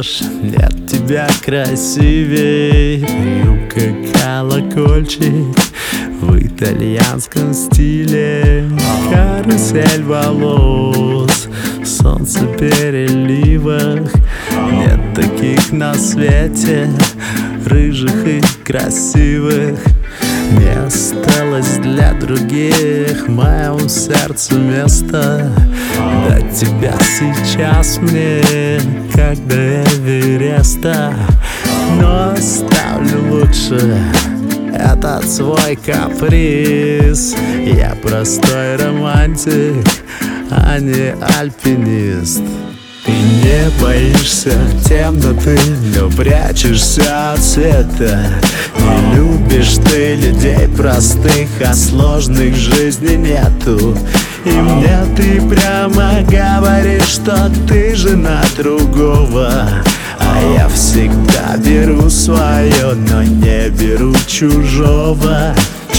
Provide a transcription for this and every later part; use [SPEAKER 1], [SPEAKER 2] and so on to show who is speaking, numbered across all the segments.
[SPEAKER 1] похож, нет тебя красивей. Юбка колокольчик в итальянском стиле, карусель волос в солнцепереливах. Нет таких на свете, рыжих и красивых. Не осталось для других в моем сердце места. До тебя сейчас мне, как до Эвереста. Но оставлю лучше этот свой каприз. Я простой романтик, а не альпинист. Ты не боишься темноты, но прячешься от света. Не любишь ты людей простых, а сложных в жизни нету. И мне ты прямо говоришь, что ты жена другого. А я всегда беру свое, но не беру чужого.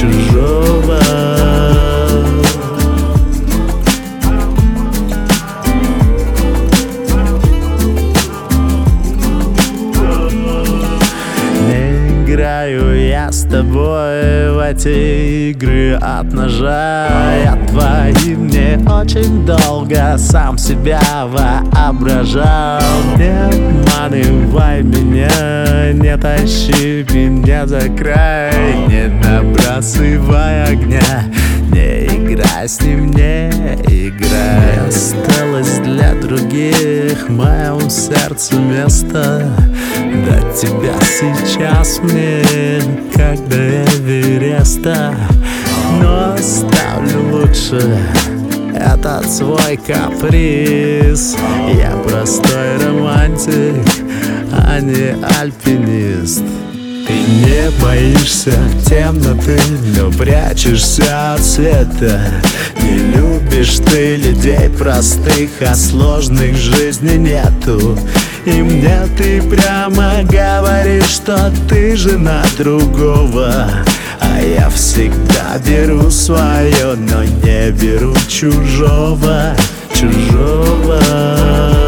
[SPEAKER 1] Играю я с тобой в эти игры от ножа. Я твоим не очень долго сам себя воображал. Не обманывай меня, не тащи меня за край. Не набрасывай огня, не играй с ним, не играй. Не осталось для других в моем сердце места. До тебя сейчас мне, как до Эвереста. Но оставлю лучше этот свой каприз. Я простой романтик, а не альпинист. Ты не боишься темноты, но прячешься от света. Не любишь ты людей простых, а сложных в жизни нету. И мне ты прямо говоришь, что ты жена другого. А я всегда беру свое, но не беру чужого.